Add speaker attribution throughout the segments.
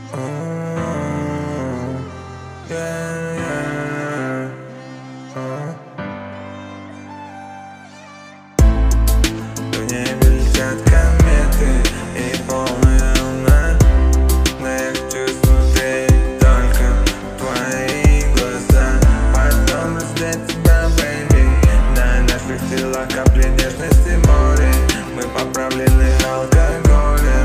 Speaker 1: Yeah, yeah. В небе летят кометы и полная луна, но я хочу смотреть только в твои глаза. Потом раздеть тебя, бэйби, на наших телах капли нежности море. Мы поправлены алкоголем.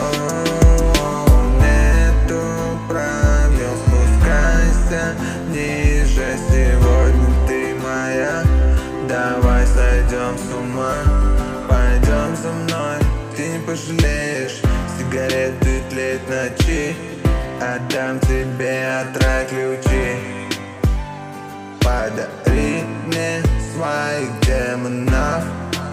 Speaker 1: Нету правил, спускайся ниже. Сегодня ты моя, давай сойдем с ума. Пойдем за мной, ты не пожалеешь. Сигареты тлеют в ночи, отдам тебе от рая ключи. Подари мне своих демонов,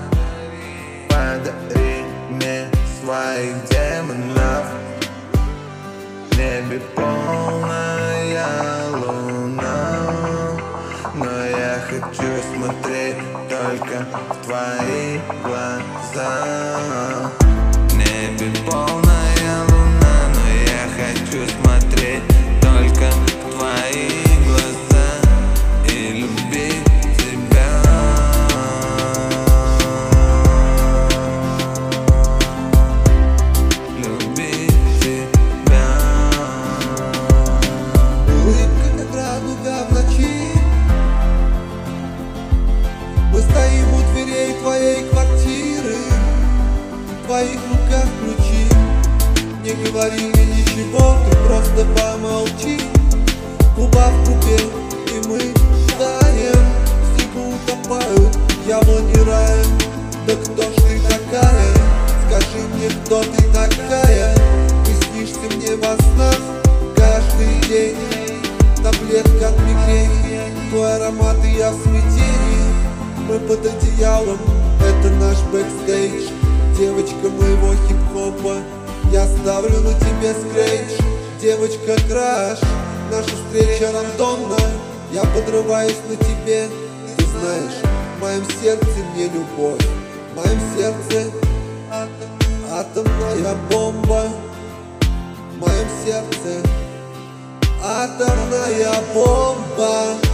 Speaker 1: подари мне своих демонов. В небе полная луна, но я хочу смотреть только в твои глаза. В небе полная луна, но я хочу смотреть только в твои глаза и любить тебя. Любить тебя.
Speaker 2: Улыбка, как радуга в ночи. Мы стоим у дверей твоей квартиры, в твоих руках ключи. Не говори мне ничего, ты просто помолчи. Губа в губе, и мы таем. В снегу утопают яблони рая. Да кто ж ты такая? Скажи мне, кто ты такая? Ты снишься мне во снах каждый день. Таблетка от мигрени, твой аромат и я в смятении. Мы под одеялом, это наш бэкстейдж. Девочка моего хип-хопа, я ставлю на тебе скретч. Девочка краш, наша встреча рандомна. Я подрываюсь на тебе, ты знаешь, в моем сердце не любовь. В моем сердце атомная бомба. В моем сердце атомная бомба.